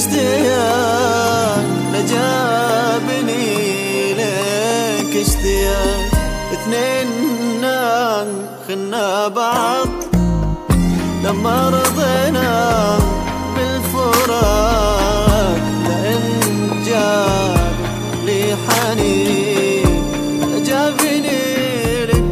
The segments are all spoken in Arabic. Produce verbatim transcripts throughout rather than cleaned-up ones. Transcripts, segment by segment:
اشتياق لجابني لك اشتياق. اثنين خنا بعض لما رضينا بالفراق، لأن جاب لي حنين لجابني لك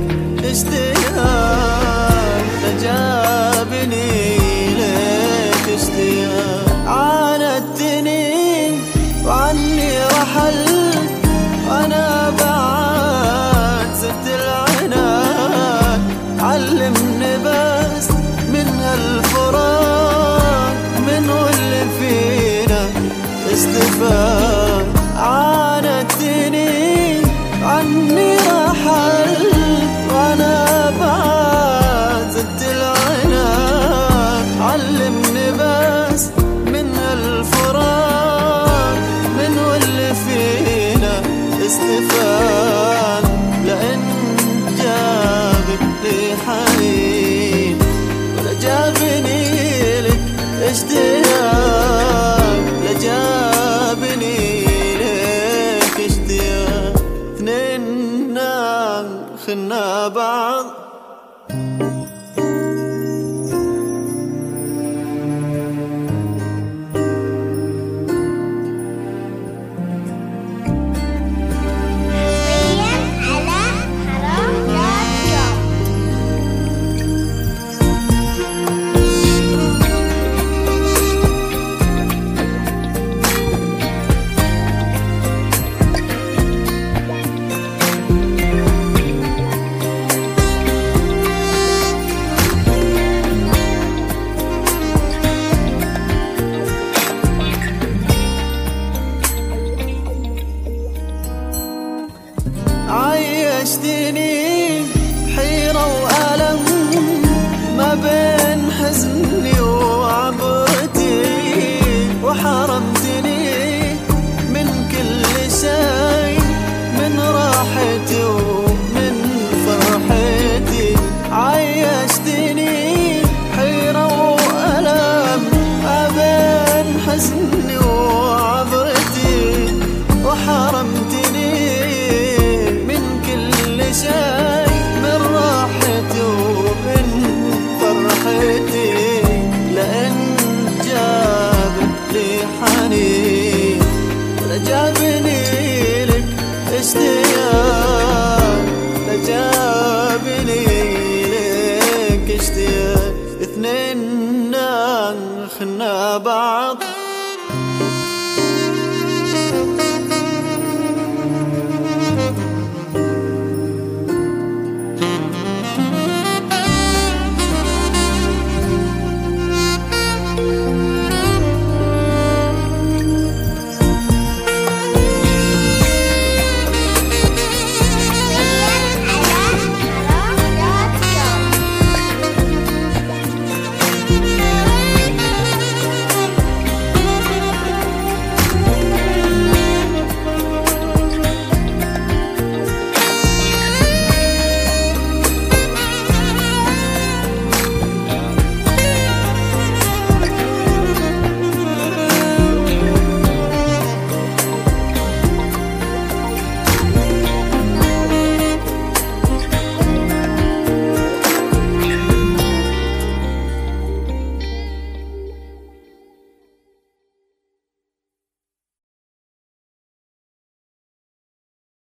اشتياق لجابني لك اشتياق. عاندتني وعني رحلت وانا بعد زدت العناد، علمني بس من هالفراق من واللي فينا استفاد. عاندتني عني رحلت وانا بعد زدت العناد، علمني بس من هالفراق من واللي فينا استفاد. لأن جابك لي حنين ولجابني لك اشتياق لجابني لك اشتياق. اثنين خنا بعض عيشتني حيرة وألم ما بين حزني وعبرتي، وحرمتني من كل شيء من راحتي ومن فرحتي. عيشتني حيرة وألم ما بين حزني وعبرتي، وحرمتني شيء من راحتي ومن فرحتي. لأن جابك لي حنين لجابني لك اشتياق لجابني لك اشتياق. اثنين خنا بعض